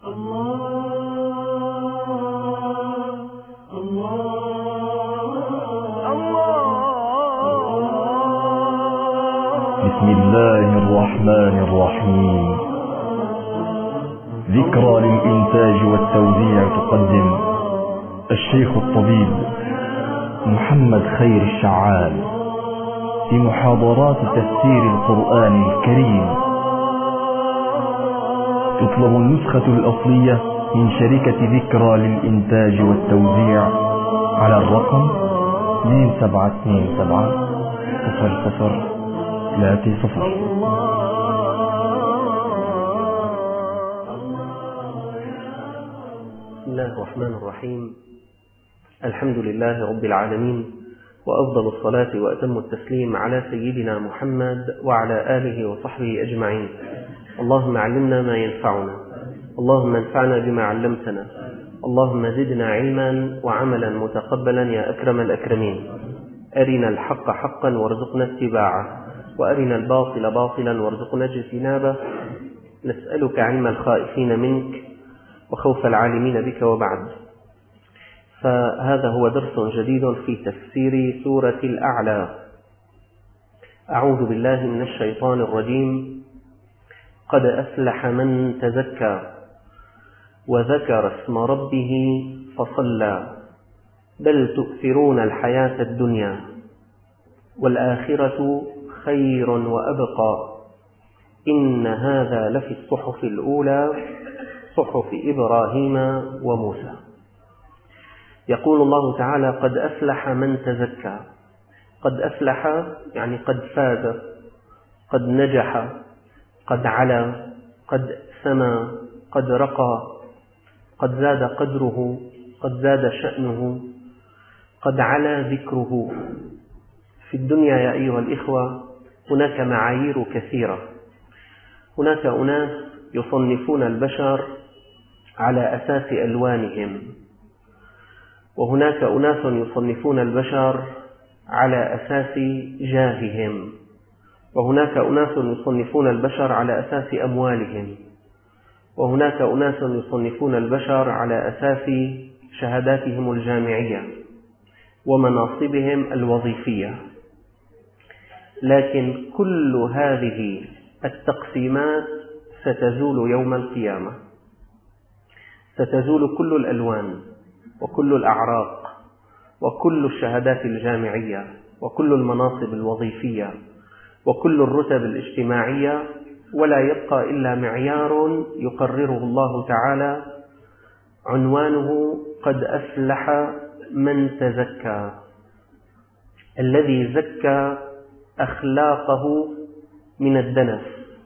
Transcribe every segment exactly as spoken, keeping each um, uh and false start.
بسم الله الرحمن الرحيم. ذكرى للإنتاج والتوزيع تقدم الشيخ الطبيب محمد خير الشعال في محاضرات تفسير القرآن الكريم. تطلب النسخة الأصلية من شركة ذكرى للإنتاج والتوزيع على الرقم اثنين سبعة اثنين سبعة صفر صفر ثلاثة صفر. بسم الله الرحمن الرحيم. الحمد لله رب العالمين، وأفضل الصلاة وأتم التسليم على سيدنا محمد وعلى آله وصحبه أجمعين. اللهم علمنا ما ينفعنا، اللهم انفعنا بما علمتنا، اللهم زدنا علما وعملا متقبلا يا أكرم الأكرمين. أرنا الحق حقا وارزقنا اتباعه، وأرنا الباطل باطلا وارزقنا اجتنابه. نسألك علم الخائفين منك وخوف العالمين بك. وبعد، فهذا هو درس جديد في تفسير سورة الأعلى. أعوذ بالله من الشيطان الرجيم. قد أفلح من تزكى وذكر اسم ربه فصلى بل تؤثرون الحياة الدنيا والآخرة خير وأبقى إن هذا لفي الصحف الأولى صحف إبراهيم وموسى. يقول الله تعالى: قد أفلح من تزكى. قد أفلح يعني قد فاز، قد نجح، قد علا، قد سما، قد رقى، قد زاد قدره، قد زاد شأنه، قد علا ذكره. في الدنيا يا أيها الإخوة هناك معايير كثيرة. هناك أناس يصنفون البشر على أساس ألوانهم، وهناك أناس يصنفون البشر على أساس جاههم، وهناك أناس يصنفون البشر على أساس أموالهم، وهناك أناس يصنفون البشر على أساس شهاداتهم الجامعية ومناصبهم الوظيفية. لكن كل هذه التقسيمات ستزول يوم القيامة، ستزول كل الألوان وكل الأعراق وكل الشهادات الجامعية وكل المناصب الوظيفية وكل الرتب الاجتماعية، ولا يبقى إلا معيار يقرره الله تعالى، عنوانه قد أفلح من تزكى، الذي زكى أخلاقه من الدنس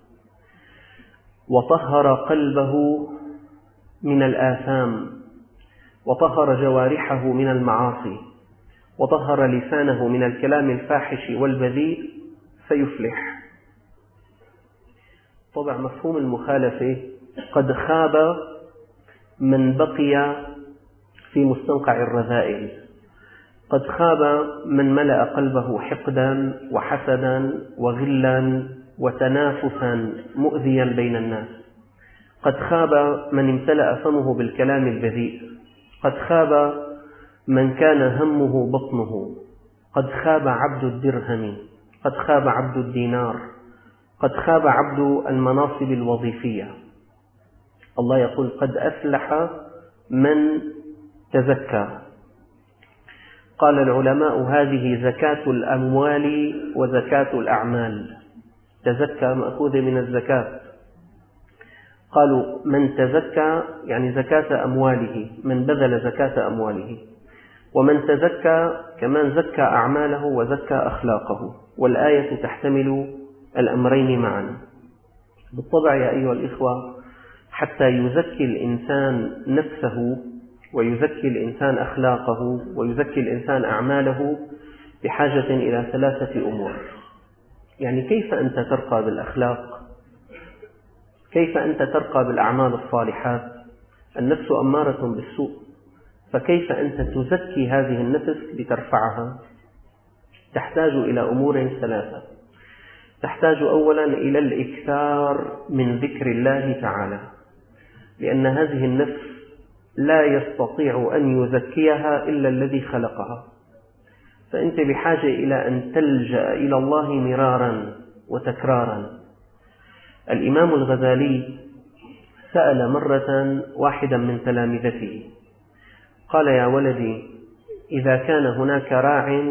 وطهر قلبه من الآثام وطهر جوارحه من المعاصي وطهر لسانه من الكلام الفاحش والبذيء، فيفلح. طبعا مفهوم المخالفة: قد خاب من بقي في مستنقع الرذائل، قد خاب من ملأ قلبه حقدا وحسدا وغلا وتنافسا مؤذيا بين الناس، قد خاب من امتلأ فمه بالكلام البذيء، قد خاب من كان همه بطنه، قد خاب عبد الدرهم، قد خاب عبد الدينار، قد خاب عبد المناصب الوظيفية. الله يقول: قد أفلح من تزكى. قال العلماء: هذه زكاة الأموال وزكاة الأعمال. تزكى مأخوذة من الزكاة. قالوا: من تزكى يعني زكاة أمواله، من بذل زكاة أمواله، ومن تزكى كمان زكى أعماله وزكى أخلاقه، والآية تحتمل الأمرين معا. بالطبع يا أيها الإخوة، حتى يزكي الإنسان نفسه ويزكي الإنسان أخلاقه ويزكي الإنسان أعماله بحاجة إلى ثلاثة أمور. يعني كيف أنت ترقى بالأخلاق؟ كيف أنت ترقى بالأعمال الصالحات؟ النفس أمارة بالسوء، فكيف أنت تزكي هذه النفس لترفعها؟ تحتاج إلى أمور ثلاثة. تحتاج أولا إلى الإكثار من ذكر الله تعالى، لأن هذه النفس لا يستطيع أن يزكيها إلا الذي خلقها. فأنت بحاجة إلى أن تلجأ إلى الله مرارا وتكرارا. الإمام الغزالي سأل مرة واحدا من تلامذته قال: يا ولدي، إذا كان هناك راع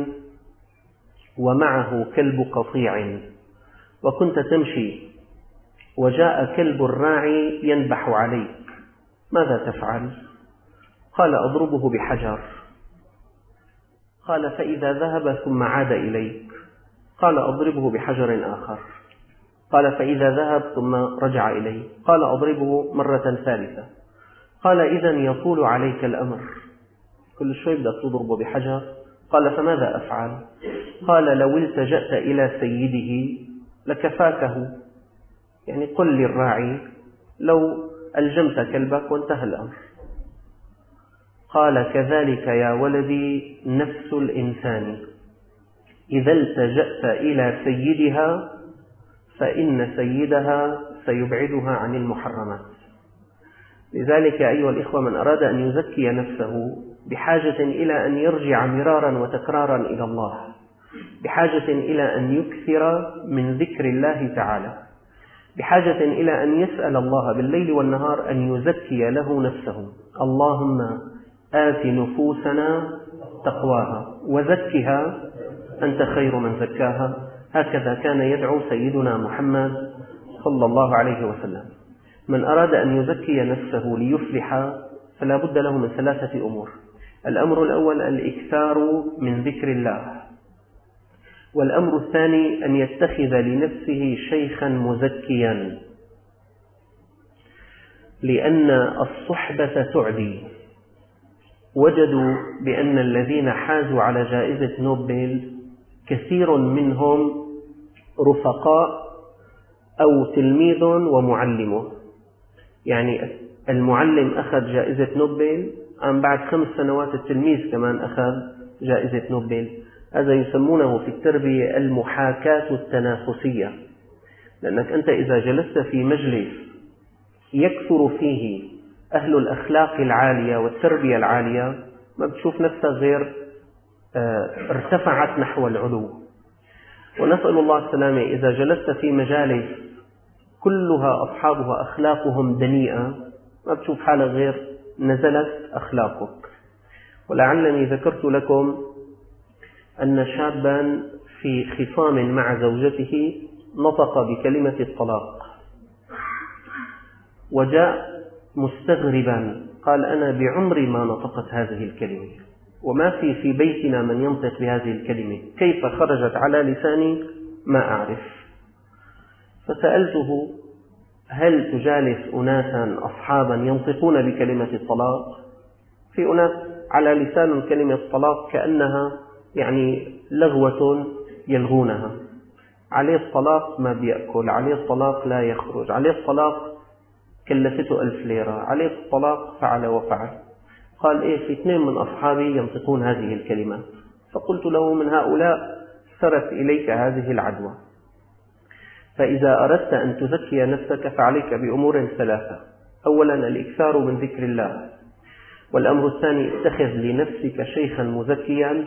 ومعه كلب قطيع وكنت تمشي وجاء كلب الراعي ينبح عليك، ماذا تفعل؟ قال: أضربه بحجر. قال: فإذا ذهب ثم عاد إليك؟ قال: أضربه بحجر آخر. قال: فإذا ذهب ثم رجع إليه؟ قال: أضربه مرة ثالثة. قال: إذن يطول عليك الأمر، كل شوي بدك تضربه بحجر. قال: فماذا أفعل؟ قال: لو التجأت إلى سيده لكفاكه، يعني قل للراعي لو ألجمت كلبك وانتهى الأمر. قال: كذلك يا ولدي نفس الإنسان، إذا التجأت إلى سيدها فإن سيدها سيبعدها عن المحرمات. لذلك أيها الإخوة، من أراد أن يزكي نفسه بحاجة إلى أن يرجع مرارا وتكرارا إلى الله، بحاجة إلى أن يكثر من ذكر الله تعالى، بحاجة إلى أن يسأل الله بالليل والنهار أن يزكي له نفسه. اللهم آت نفوسنا تقواها وزكها أنت خير من زكاها. هكذا كان يدعو سيدنا محمد صلى الله عليه وسلم. من أراد أن يزكي نفسه ليفلح فلا بد له من ثلاثة أمور. الأمر الأول الإكثار من ذكر الله، والأمر الثاني أن يتخذ لنفسه شيخا مزكيا، لأن الصحبة تعدي. وجدوا بأن الذين حازوا على جائزة نوبل كثير منهم رفقاء أو تلميذ ومعلمه، يعني المعلم أخذ جائزة نوبل، أم بعد خمس سنوات التلميذ كمان أخذ جائزة نوبل. هذا يسمونه في التربية المحاكاة التنافسية، لأنك أنت إذا جلست في مجلس يكثر فيه أهل الأخلاق العالية والتربية العالية ما بتشوف نفسك غير ارتفعت نحو العلو. ونسأل الله السلامة، إذا جلست في مجالس كلها أصحابها أخلاقهم دنيئة ما بتشوف حالك غير نزلت أخلاقك. ولعلني ذكرت لكم أن شابا في خصام مع زوجته نطق بكلمة الطلاق، وجاء مستغربا قال: أنا بعمري ما نطقت هذه الكلمة، وما في في بيتنا من ينطق بهذه الكلمة، كيف خرجت على لساني ما أعرف. فسألته: هل تجالس أناسا أصحابا ينطقون بكلمة الطلاق؟ في أناس على لسان كلمة الطلاق كأنها يعني لغوة يلغونها، عليه الطلاق ما بيأكل، عليه الطلاق لا يخرج، عليه الطلاق كلفته ألف ليرة، عليه الطلاق فعل وفعل. قال: إيه، في اثنين من أصحابي ينطقون هذه الكلمات. فقلت له: من هؤلاء سرت إليك هذه العدوى. فإذا أردت أن تزكي نفسك فعليك بأمور ثلاثة: أولا الإكثار من ذكر الله، والأمر الثاني اتخذ لنفسك شيخا مزكيا،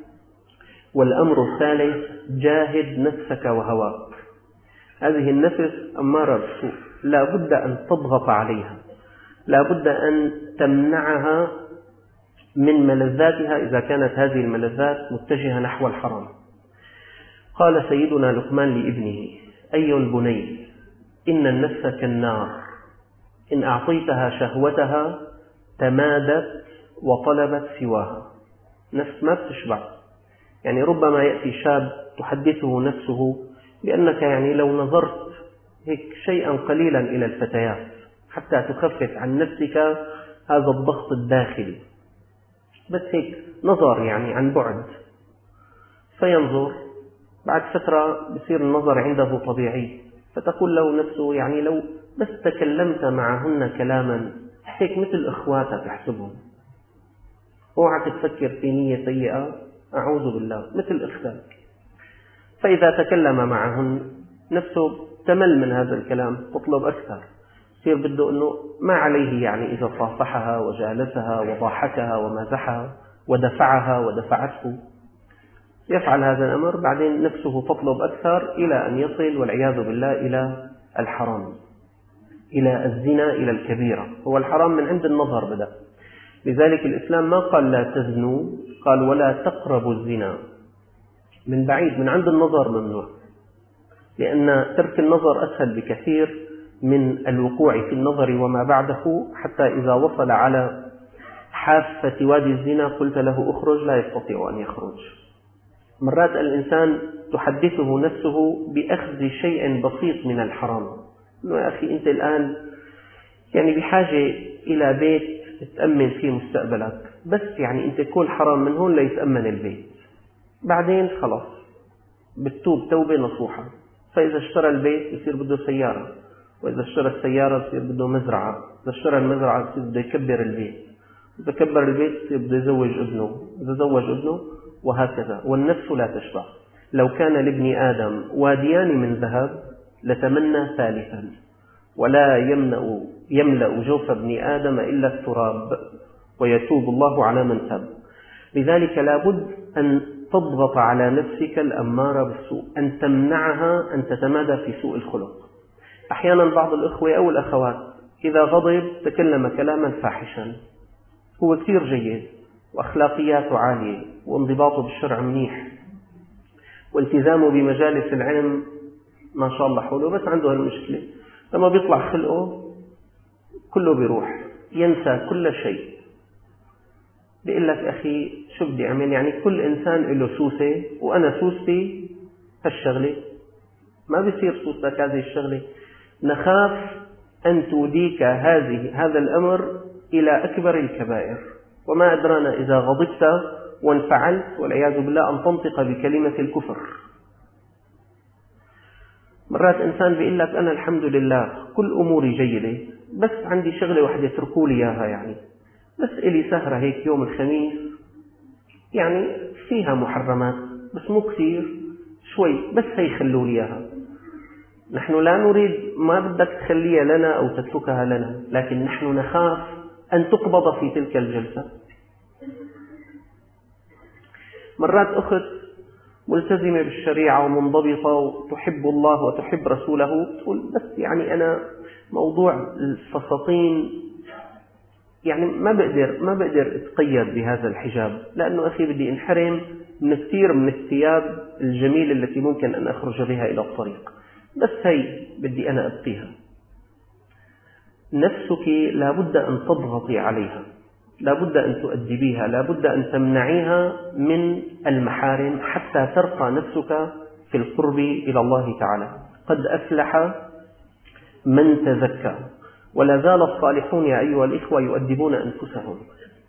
والأمر الثالث جاهد نفسك وهواك. هذه النفس أمارة بالسوء، لا بد أن تضغط عليها، لا بد أن تمنعها من ملذاتها إذا كانت هذه الملذات متجهة نحو الحرام. قال سيدنا لقمان لابنه: أي البني، إن النفس كالنار، إن أعطيتها شهوتها تمادت وطلبت سواها. نفس ما بتشبع. يعني ربما يأتي شاب تحدثه نفسه بأنك يعني لو نظرت هيك شيئا قليلا إلى الفتيات حتى تخفف عن نفسك هذا الضغط الداخلي، بس هيك نظر يعني عن بعد، فينظر بعد فترة بصير النظر عنده طبيعي، فتقول له نفسه يعني لو بس تكلمت معهن كلاما هيك مثل إخواتك احسبهم، اوعى تفكر في نية سيئة، أعوذ بالله، مثل إخواتك. فإذا تكلم معهن نفسه تمل من هذا الكلام، تطلب أكثر، يصير بده أنه ما عليه يعني إذا صافحها وجالسها وضاحكها ومازحها ودفعها ودفعته، يفعل هذا الأمر، بعدين نفسه تطلب أكثر إلى أن يصل والعياذ بالله إلى الحرام، إلى الزنا، إلى الكبيرة. هو الحرام من عند النظر بدأ، لذلك الإسلام ما قال لا تزنوا، قال ولا تقربوا الزنا، من بعيد من عند النظر ممنوع، لأن ترك النظر أسهل بكثير من الوقوع في النظر وما بعده، حتى إذا وصل على حافة وادي الزنا قلت له أخرج لا يستطيع أن يخرج. مرات الإنسان تحدثه نفسه بأخذ شيء بسيط من الحرام، إنه يا أخي أنت الآن يعني بحاجة إلى بيت تتأمن فيه مستقبلك، بس يعني أنت كل حرام من هون ليتأمن البيت، بعدين خلاص بتتوب توبة نصوحة. فإذا اشترى البيت يصير بده سيارة، وإذا اشترى السيارة يصير بده مزرعة، إذا اشترى المزرعة يصير بده يكبر البيت، إذا كبر البيت يصير بده يزوج ابنه، إذا زوج ابنه، وهكذا. والنفس لا تشبع، لو كان لابن آدم واديان من ذهب لتمنى ثالثا، ولا يملأ يملأ جوف ابن آدم إلا التراب، ويتوب الله على من تاب. لذلك لابد أن تضغط على نفسك الأمارة بالسوء، أن تمنعها أن تتمادى في سوء الخلق. أحيانا بعض الإخوة أو الأخوات إذا غضب تكلم كلاما فاحشا، هو كثير جيد وأخلاقياته عالية وانضباطه بالشرع منيح والتزامه بمجالس العلم ما شاء الله حوله، بس عنده هالمشكلة لما بيطلع خلقه كله بيروح، ينسى كل شيء. بيقول لك أخي شو بدي أعمل؟ يعني كل إنسان له سوسة وأنا سوستي هالشغلة، ما بيصير سوستك هذه الشغلة. نخاف أن توديك هذه هذا الأمر إلى أكبر الكبائر، وما أدرانا إذا غضبت وانفعلت والعياذ بالله أن تنطق بكلمة الكفر. مرات إنسان بيقول لك أنا الحمد لله كل أموري جيدة، بس عندي شغلة واحدة اتركوا لي إياها، يعني بس إلي سهرة هيك يوم الخميس يعني فيها محرمات بس مو كثير، شوي بس هي خلوا لي إياها. نحن لا نريد، ما بدك تخليها لنا أو تتركها لنا، لكن نحن نخاف أن تقبض في تلك الجلسة. مرات أخت ملتزمة بالشريعة ومنضبطة وتحب الله وتحب رسوله تقول بس يعني أنا موضوع الفساتين يعني ما بقدر ما بقدر اتقيد بهذا الحجاب، لأنه أخي بدي انحرم من كثير من الثياب الجميلة التي ممكن أن أخرج بها إلى الطريق، بس هي بدي أنا أبقيها. نفسك لابد أن تضغطي عليها، لابد أن تؤدبيها، لابد أن تمنعيها من المحارم حتى ترقى نفسك في القرب إلى الله تعالى. قد أفلح من تزكى، ولا زال الصالحون يا أيها الإخوة يؤدبون أنفسهم.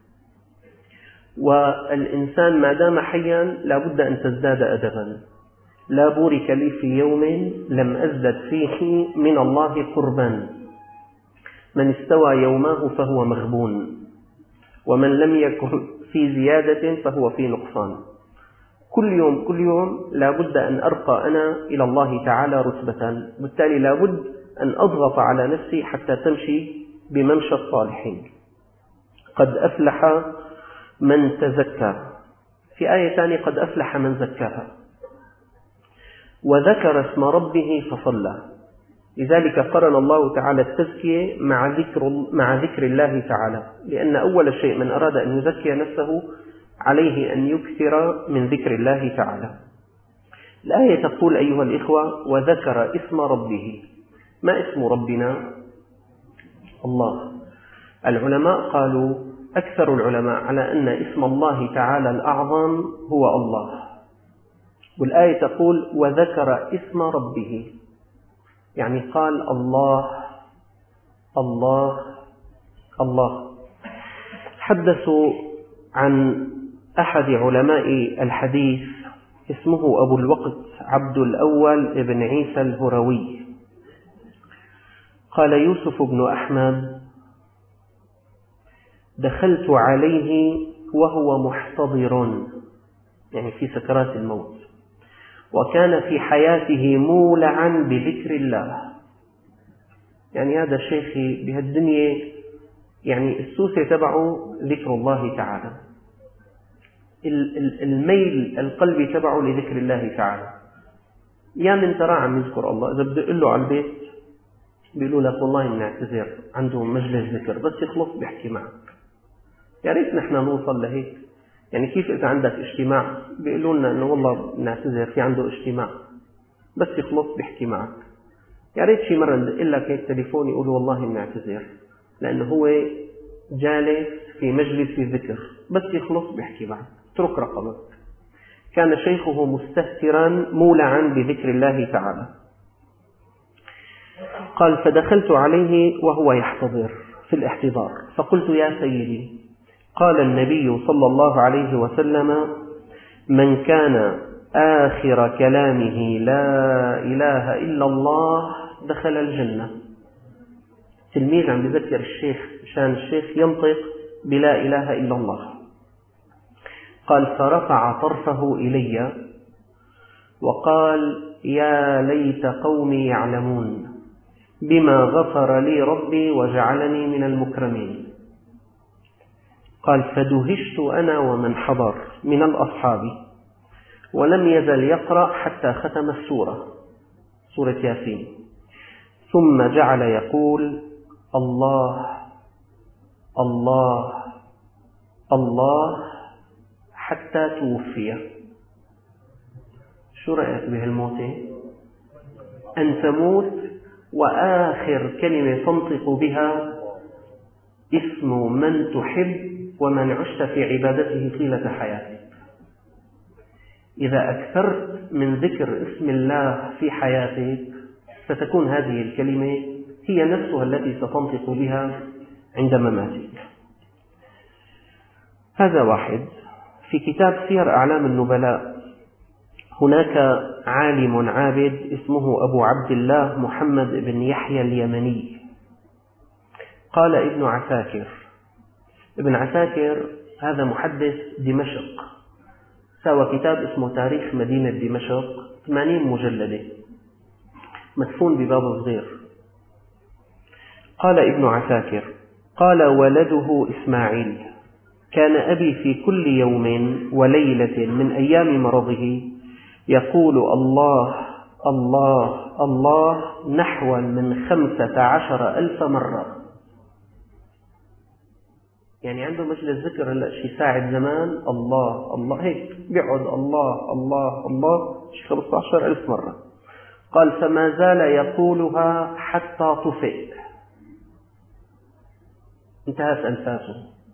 والإنسان ما دام حيا لابد أن تزداد أدبا. لا بورك لي في يوم لم أزدد فيه من الله قربا، من استوى يوماه فهو مغبون، ومن لم يكن في زيادة فهو في نقصان. كل يوم كل يوم لابد أن أرقى أنا إلى الله تعالى رتبة، بالتالي لابد أن أضغط على نفسي حتى تمشي بممشى الصالحين. قد أفلح من تزكى، في آية ثانية قد أفلح من زكاها، وذكر اسم ربه فصلى. لذلك قرن الله تعالى التزكية مع ذكر, مع ذكر الله تعالى، لأن أول شيء من أراد أن يزكي نفسه عليه أن يكثر من ذكر الله تعالى. الآية تقول أيها الإخوة وذكر اسم ربه. ما اسم ربنا؟ الله. العلماء قالوا، أكثر العلماء على أن اسم الله تعالى الأعظم هو الله، والآية تقول وذكر اسم ربه، يعني قال الله الله الله. حدثوا عن أحد علماء الحديث اسمه أبو الوقت عبد الأول ابن عيسى الهروي، قال يوسف بن أحمد دخلت عليه وهو محتضر، يعني في سكرات الموت، وكان في حياته مولعا بذكر الله، يعني هذا شيخي بهالدنيا، يعني السوسة تبعه ذكر الله تعالى، الميل القلبي تبعه لذكر الله تعالى. يا من ترى عم يذكر الله، إذا بدي أقول له على البيت بيقولوا لك والله بنعتذر، عنده مجلس ذكر، بس يخلص بيحكي معك. يا ريت نحن نوصل لهيك. يعني كيف إذا عندك اجتماع بيقولوا لنا إنه والله بنعتذر في عنده اجتماع، بس يخلص بيحكي معك. يا ريت شي مرة ندق لك هيك تليفون يقولوا والله بنعتذر، لأنه هو جالس في مجلس الذكر، بس يخلص بيحكي معك. اترك رقمك. كان شيخه مستهترا مولعا بذكر الله تعالى. قال: فدخلت عليه وهو يحتضر في الاحتضار، فقلت: يا سيدي، قال النبي صلى الله عليه وسلم: من كان آخر كلامه لا إله إلا الله دخل الجنة. تلميذ عم بذكر الشيخ مشان الشيخ ينطق بلا إله إلا الله. قال: فرفع طرفه إلي وقال: يا ليت قومي يعلمون بما غفر لي ربي وجعلني من المكرمين. قال: فدهشت أنا ومن حضر من الأصحاب، ولم يزل يقرأ حتى ختم السورة، سورة ياسين، ثم جعل يقول: الله الله الله حتى توفي. شو رأيك بهالموتة؟ أن تموت وآخر كلمة تنطق بها اسم من تحب ومن عشت في عبادته طيلة حياتك. إذا أكثرت من ذكر اسم الله في حياتك ستكون هذه الكلمة هي نفسها التي ستنطق بها عند مماتك. هذا واحد. في كتاب سير أعلام النبلاء هناك عالم عابد اسمه أبو عبد الله محمد بن يحيى اليمني. قال ابن عساكر، ابن عساكر هذا محدث دمشق، سوى كتاب اسمه تاريخ مدينة دمشق، ثمانين مجلدة، مدفون بباب صغير. قال ابن عساكر: قال ولده إسماعيل: كان أبي في كل يوم وليلة من أيام مرضه يقول الله الله الله نحو من خمسة عشر ألف مرة. يعني عنده مجلس ذكر هلا شي ساعة زمان، الله الله هيك بيقعد الله الله الله شي خمسة عشر ألف مرة. قال: فما زال يقولها حتى طفئ، انتهت أنفاسه.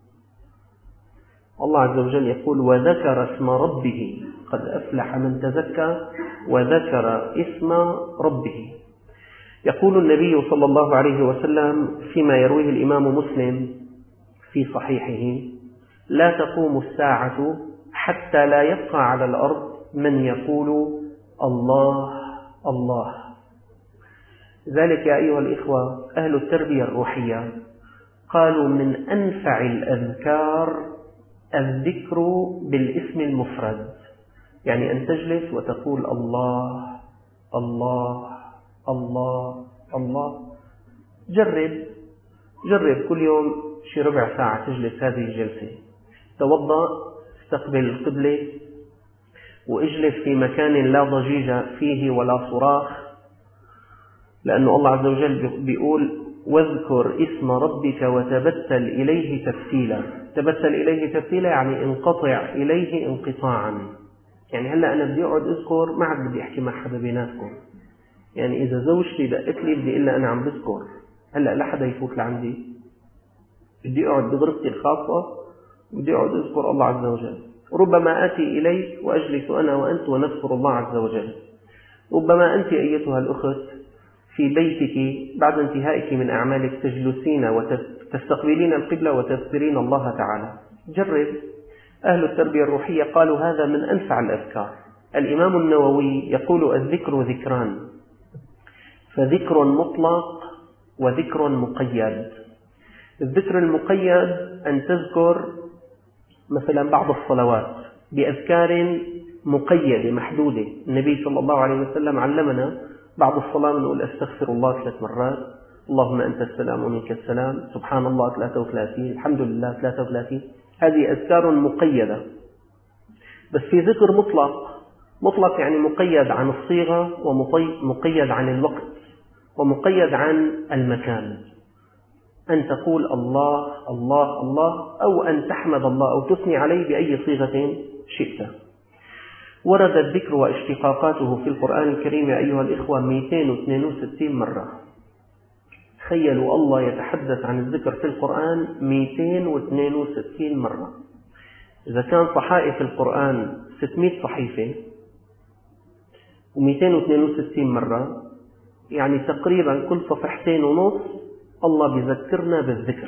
الله عز وجل يقول: وذكر اسم ربه، قد أفلح من تزكى وذكر اسم ربه. يقول النبي صلى الله عليه وسلم فيما يرويه الإمام مسلم في صحيحه: لا تقوم الساعة حتى لا يبقى على الأرض من يقول الله الله. ذلك يا أيها الإخوة أهل التربية الروحية قالوا من أنفع الأذكار الذكر بالاسم المفرد، يعني أن تجلس وتقول الله الله الله الله. جرب جرب كل يوم شي ربع ساعة تجلس هذه الجلسة. توضأ، استقبل القبلة، واجلس في مكان لا ضجيج فيه ولا صراخ، لأنه الله عز وجل بيقول: واذكر اسم ربك وتبتل إليه تبتيلا. تبتل إليه تبتيلا يعني انقطع إليه انقطاعا. يعني هلأ أنا بدي أقعد أذكر، ما عاد بدي أحكي مع حدا بيناتكم. يعني إذا زوجتي دقت لي بدي إلا أنا عم بذكر، هلأ لا حدا يفوت لعندي، بدي أقعد بغرفتي الخاصة بدي أقعد أذكر الله عز وجل. ربما آتي إليك وأجلس أنا وأنت ونذكر الله عز وجل. ربما أنت أيتها الأخت في بيتك بعد انتهائك من أعمالك تجلسين وتستقبلين القبلة وتذكرين الله تعالى. جرب. أهل التربية الروحية قالوا هذا من أنفع الأذكار. الإمام النووي يقول: الذكر ذكران، فذكر مطلق وذكر مقيد. الذكر المقيد أن تذكر مثلا بعض الصلوات بأذكار مقيدة محدودة. النبي صلى الله عليه وسلم علمنا بعض الصلاة نقول أستغفر الله ثلاث مرات، اللهم أنت السلام ومنك السلام، سبحان الله ثلاثة وثلاثين، الحمد لله ثلاثة وثلاثين. هذه أذكار مقيدة. بس في ذكر مطلق، مطلق يعني مقيد عن الصيغة ومقيد عن الوقت ومقيد عن المكان. أن تقول الله الله الله، أو أن تحمد الله أو تثني عليه بأي صيغة شئت. ورد الذكر واشتقاقاته في القرآن الكريم يا أيها الإخوة مئتين واثنين وستين مرة. تخيلوا الله يتحدث عن الذكر في القرآن مئتين واثنين وستين مرة. إذا كان صحائف القرآن ستمئة صحيفة ومئتين واثنين وستين مرة، يعني تقريبا كل صفحتين ونص الله بيذكرنا بالذكر.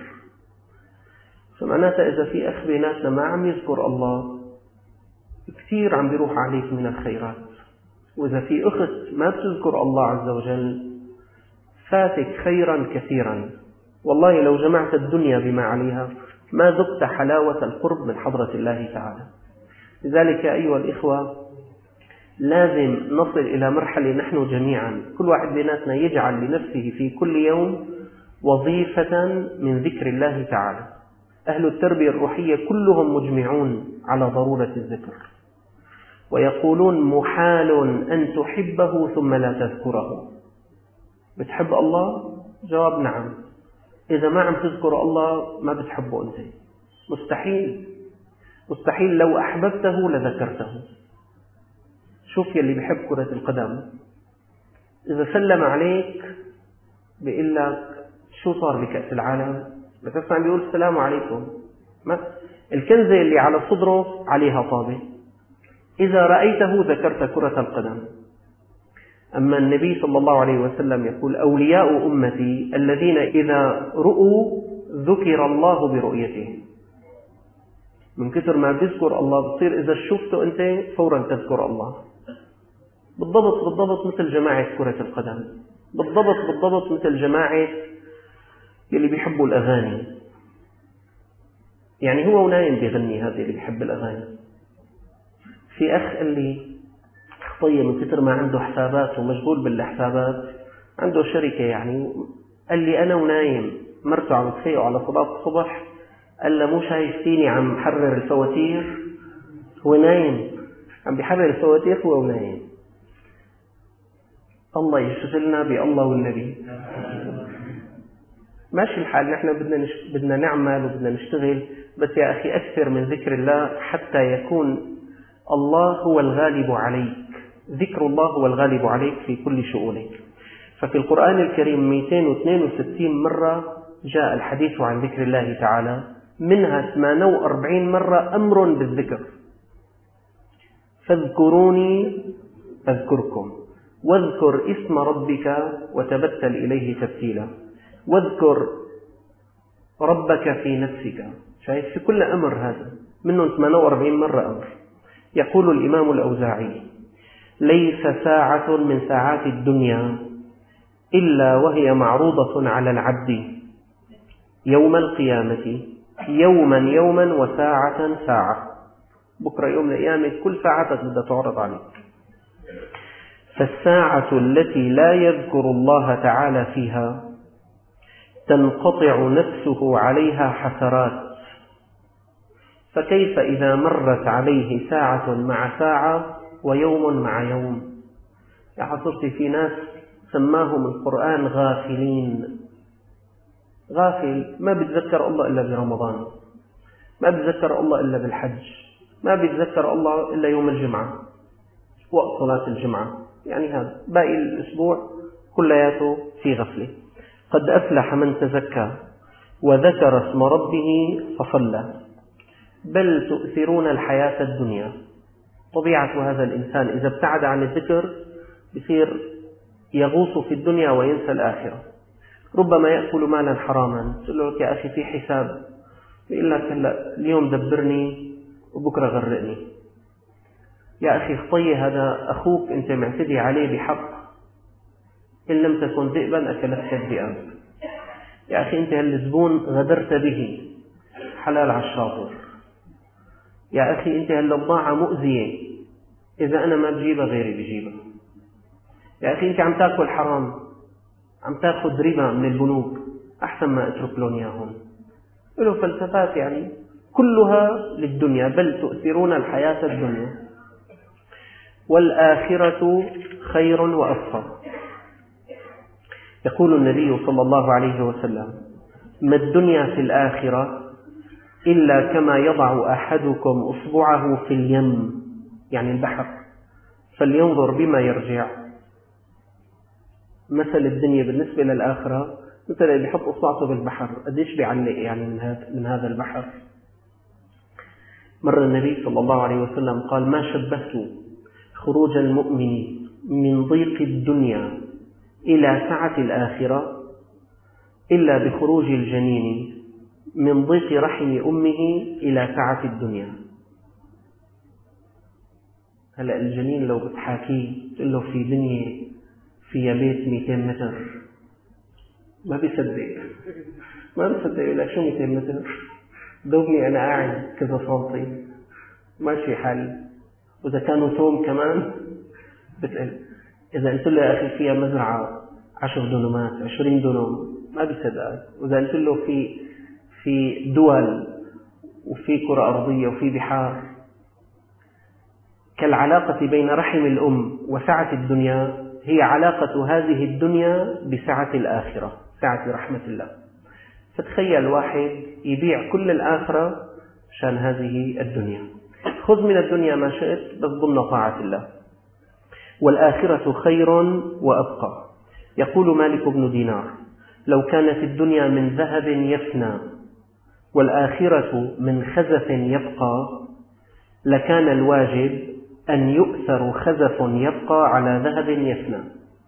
فمعناتها إذا في أخ بيناتنا ما عم يذكر الله، كثير عم بيروح عليك من الخيرات. وإذا في أخت ما بتذكر الله عز وجل، فاتك خيرا كثيرا. والله لو جمعت الدنيا بما عليها ما ذقت حلاوة القرب من حضرة الله تعالى. لذلك أيها الإخوة لازم نصل إلى مرحلة نحن جميعا كل واحد بيناتنا يجعل لنفسه في كل يوم وظيفة من ذكر الله تعالى. أهل التربية الروحية كلهم مجمعون على ضرورة الذكر، ويقولون محال أن تحبه ثم لا تذكره. بتحب الله؟ جواب نعم. إذا ما عم تذكر الله ما بتحبه أنت. مستحيل مستحيل. لو أحببته لذكرته. شوف يلي بيحب كرة القدم، إذا سلم عليك بيقول لك شو صار بكأس العالم، بتسمع بيقول السلام عليكم. ما الكنزة اللي على صدره عليها طابة. إذا رأيته ذكرت كرة القدم. أما النبي صلى الله عليه وسلم يقول أولياء أمتي الذين إذا رؤوا ذكر الله برؤيته. من كثر ما بيذكر الله بتصير إذا شفته أنت فورا تذكر الله. بالضبط بالضبط مثل جماعة كرة القدم، بالضبط بالضبط مثل جماعة يلي بيحبوا الأغاني. يعني هو ونايم بيغني هذا اللي بيحب الأغاني. في أخ قال لي طيب من كثر ما عنده حسابات ومشغول بالحسابات، عنده شركة يعني، قال لي أنا ونايم مرته عم تفيقه على صلاة الصبح، قال له مو شايفتيني عم حرر الفواتير؟ هو نايم عم بيحرر الفواتير هو ونايم. الله يشغلنا بالله والنبي. ماشي الحال، نحن بدنا نش... بدنا نعمل وبدنا نشتغل، بس يا أخي أكثر من ذكر الله حتى يكون الله هو الغالب عليك. ذكر الله هو الغالب عليك في كل شؤونك. ففي القرآن الكريم مئتين واثنين وستين مرة جاء الحديث عن ذكر الله تعالى، منها ثمانية وأربعين مرة أمر بالذكر. فاذكروني أذكركم، واذكر اسم ربك وتبتل إليه تبتيلا، واذكر ربك في نفسك. شايف في كل أمر هذا منهم ثمانية وأربعين مرة أمر. يقول الإمام الأوزاعي ليس ساعة من ساعات الدنيا إلا وهي معروضة على العبد يوم القيامة يوما يوما وساعة ساعة. بكرة يوم القيامة كل ساعتك بدها تعرض عليك. فالساعة التي لا يذكر الله تعالى فيها تنقطع نفسه عليها حسرات، فكيف إذا مرت عليه ساعة مع ساعة ويوم مع يوم؟ يا حصرتي في ناس سماهم القرآن غافلين. غافل ما بيتذكر الله إلا برمضان، ما بيتذكر الله إلا بالحج، ما بيتذكر الله إلا يوم الجمعة وقت صلاة الجمعة. يعني هذا باقي الأسبوع كلياته في غفلة. قد أفلح من تزكى وذكر اسم ربه فصلى بل تؤثرون الحياة الدنيا. طبيعة هذا الإنسان إذا ابتعد عن الذكر يصير يغوص في الدنيا وينسى الآخرة. ربما يأكل مالا حراما، تقول له يا أخي في حساب، يقول لك هلا اليوم دبرني وبكرة غرقني. يا أخي خطي هذا أخوك أنت معتدي عليه بحق، إن لم تكن ذئبا أكلتك الذئاب. يا أخي أنت هالزبون غدرت به، حلال على الشاطر. يا أخي أنت هالبضاعة مؤذية، إذا أنا ما بجيبها غيري بجيبها. يا أخي أنت عم تأكل حرام، عم تاخذ ربا من البنوك، أحسن ما اترك لهم إياهم. له فلسفات يعني كلها للدنيا، بل تؤثرون الحياة الدنيا والآخرة خير وأبقى. يقول النبي صلى الله عليه وسلم: ما الدنيا في الآخرة إلا كما يضع أحدكم أصبعه في اليم، يعني البحر، فلينظر بما يرجع. مثل الدنيا بالنسبة للآخرة مثل اللي يحط أصبعته بالبحر، قديش بيعلق يعني من هذا من هذا البحر. مر النبي صلى الله عليه وسلم قال: ما شبهت خروج المؤمن من ضيق الدنيا إلى سعة الآخرة إلا بخروج الجنين من ضيق رحم أمه إلى سعة الدنيا. هلأ الجنين لو بتحاكيه تقول له في دنيا فيها بيت مئتين متر، ما بيصدق ما بيصدق يقول لك: شو مئتين متر؟ دوبني أنا قاعد كذا سنتي ماشي حالي. وإذا كانوا توم كمان بتقل. إذا قلت له: يا أخي فيها مزرعة عشر دونمات عشرين دونم، ما بيصدق. وإذا قلت له في في دول وفي كرة أرضية وفي بحار. كالعلاقة بين رحم الأم وسعة الدنيا هي علاقة هذه الدنيا بسعة الآخرة، سعة رحمة الله. فتخيل واحد يبيع كل الآخرة عشان هذه الدنيا. خذ من الدنيا ما شئت بس ضمن طاعة الله. والآخرة خير وأبقى. يقول مالك بن دينار: لو كانت الدنيا من ذهب يفنى والآخرة من خزف يبقى لكان الواجب أن يؤثر خزف يبقى على ذهب يفنى.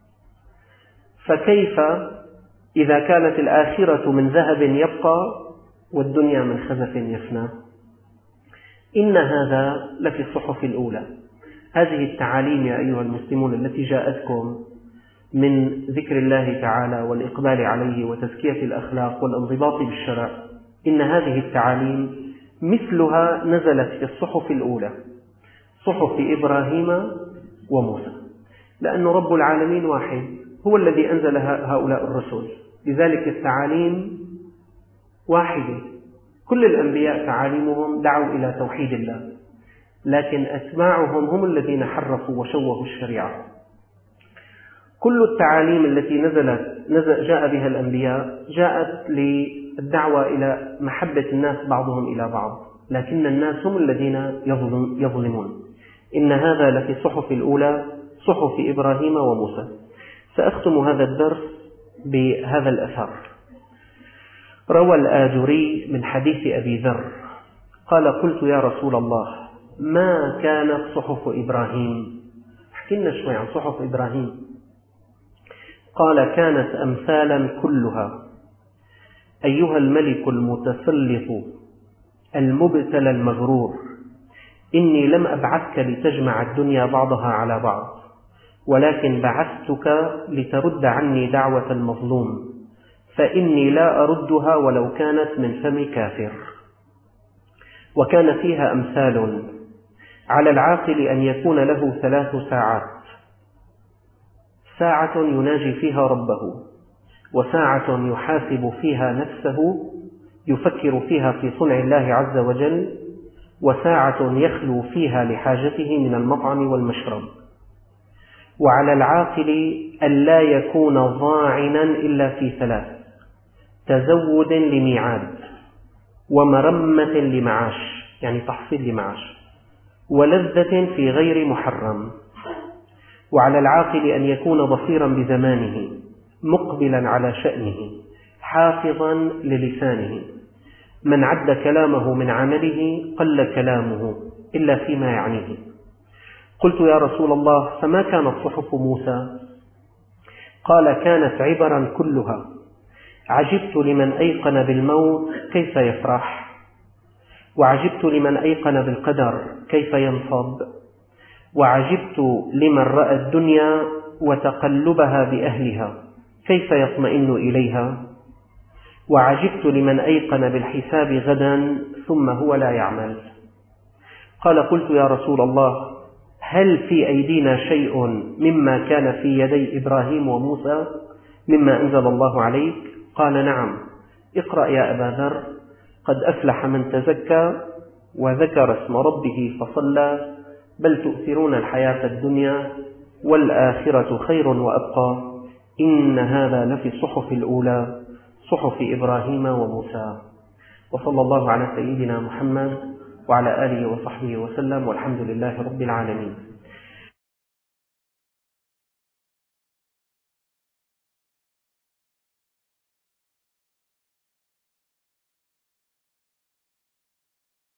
فكيف إذا كانت الآخرة من ذهب يبقى والدنيا من خزف يفنى؟ إن هذا لفي الصحف الأولى. هذه التعاليم يا أيها المسلمون التي جاءتكم من ذكر الله تعالى والإقبال عليه وتزكية الأخلاق والانضباط بالشرع، إن هذه التعاليم مثلها نزلت في الصحف الأولى، صحف إبراهيم وموسى، لأن رب العالمين واحد هو الذي أنزل هؤلاء الرسل، لذلك التعاليم واحدة. كل الأنبياء تعاليمهم دعوا إلى توحيد الله، لكن أتباعهم هم الذين حرفوا وشوهوا الشريعة. كل التعاليم التي نزلت نزل جاء بها الأنبياء جاءت للدعوة إلى محبة الناس بعضهم إلى بعض، لكن الناس هم الذين يظلم يظلمون. إن هذا لفي الصحف الأولى، صحف إبراهيم وموسى. سأختم هذا الدرس بهذا الأثر. روى الآجري من حديث أبي ذر قال: قلت يا رسول الله ما كانت صحف إبراهيم؟ احكي لنا شوي عن صحف إبراهيم. قال: كانت أمثالا كلها: أيها الملك المتسلط المبتلى المغرور، إني لم أبعثك لتجمع الدنيا بعضها على بعض، ولكن بعثتك لترد عني دعوة المظلوم، فإني لا أردها ولو كانت من فم كافر. وكان فيها أمثال: على العاقل أن يكون له ثلاث ساعات: ساعة يناجي فيها ربه، وساعة يحاسب فيها نفسه يفكر فيها في صنع الله عز وجل، وساعة يخلو فيها لحاجته من المطعم والمشرب. وعلى العاقل أن لا يكون ضاعنا إلا في ثلاث: تزود لميعاد، ومرمة لمعاش يعني تحصيل لمعاش، ولذة في غير محرم. وعلى العاقل أن يكون بصيرا بزمانه، مقبلا على شأنه، حافظا للسانه. من عد كلامه من عمله قل كلامه إلا فيما يعنيه. قلت يا رسول الله فما كانت صحف موسى؟ قال: كانت عبرا كلها: عجبت لمن أيقن بالموت كيف يفرح، وعجبت لمن أيقن بالقدر كيف ينفض، وعجبت لمن رأى الدنيا وتقلبها بأهلها كيف يطمئن إليها، وعجبت لمن أيقن بالحساب غدا ثم هو لا يعمل. قال: قلت يا رسول الله هل في أيدينا شيء مما كان في يدي إبراهيم وموسى؟ مما أنزل الله عليك؟ قال نعم. اقرأ يا أبا ذر: قد أفلح من تزكى وذكر اسم ربه فصلى بل تؤثرون الحياة الدنيا والآخرة خير وأبقى إن هذا لفي الصحف الأولى صحف إبراهيم وموسى. وصلى الله على سيدنا محمد وعلى آله وصحبه وسلم، والحمد لله رب العالمين.